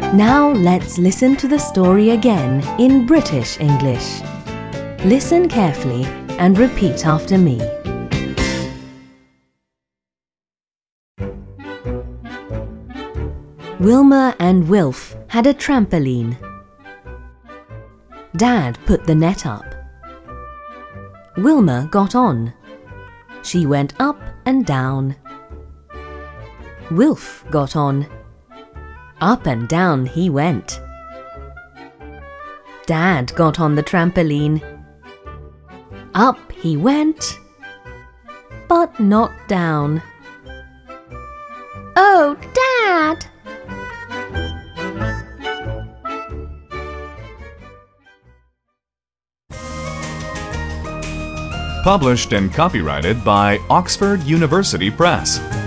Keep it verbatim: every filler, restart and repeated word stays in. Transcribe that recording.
Now let's listen to the story again in British English. Listen carefully and repeat after me. Wilma and Wilf had a trampoline. Dad put the net up. Wilma got on. She went up and down. Wilf got on. Up and down he went. Dad got on the trampoline. Up he went, but not down. Oh, Dad! Published and copyrighted by Oxford University Press.